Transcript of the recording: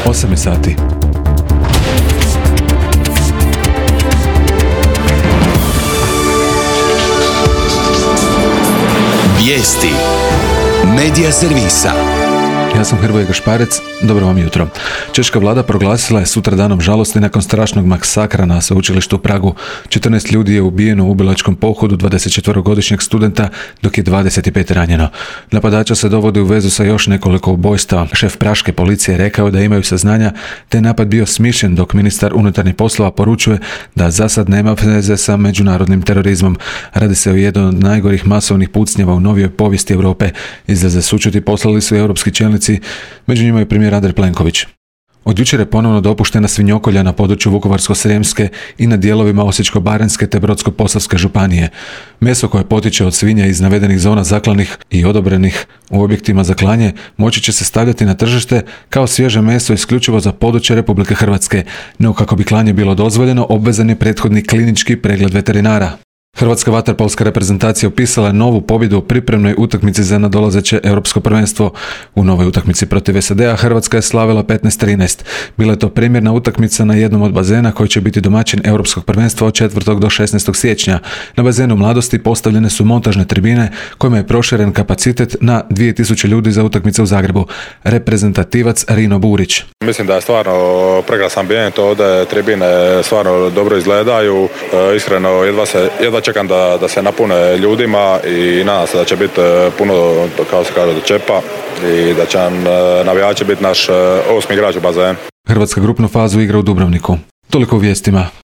8 je sati. Vijesti Medija servisa. Ja sam Hrvoje Gašparec, dobro vam jutro. Češka vlada proglasila je sutra danom žalosti nakon strašnog masakra na sveučilištu u Pragu. 14 ljudi je ubijeno u ubilačkom pohodu 24-godišnjeg studenta, dok je 25 ranjeno. Napadača se dovodi u vezu sa još nekoliko ubojstava. Šef praške policije rekao da imaju saznanja te je napad bio smišljen, dok ministar unutarnjih poslova poručuje da za sad nema veze sa međunarodnim terorizmom. Radi se o jednom od najgorih masovnih pucnjeva u novijoj povijesti Europe. Izraze sućuti poslali su europski čelnici, među njima je premijer Andrej Plenković. Od jučer je ponovno dopuštena svinjokolja na području Vukovarsko-srijemske i na dijelovima Osječko-baranjske te Brodsko-posavske županije. Meso koje potiče od svinja iz navedenih zona zaklanih i odobrenih u objektima za klanje moći će se stavljati na tržište kao svježe meso isključivo za područje Republike Hrvatske, no kako bi klanje bilo dozvoljeno, obvezan je prethodni klinički pregled veterinara. Hrvatska vaterpolska reprezentacija upisala je novu pobjedu u pripremnoj utakmici za nadolazeće europsko prvenstvo. U novoj utakmici protiv SAD-a Hrvatska je slavila 15-13. Bila je to primjerna utakmica na jednom od bazena koji će biti domaćin europskog prvenstva od 4. do 16. siječnja. Na bazenu Mladosti postavljene su montažne tribine kojima je proširen kapacitet na 2000 ljudi za utakmice u Zagrebu. Reprezentativac Rino Burić. Mislim da je stvarno prekrasan ambijent ovdje, tribine stvarno dobro izgledaju, iskreno jedva čekam da se napune ljudima i nadam se da će biti puno, kao se kaže, čepa i da će navijači biti naš 8. igrač u bazenu. Hrvatska grupnu fazu igra u Dubrovniku. Toliko u vijestima.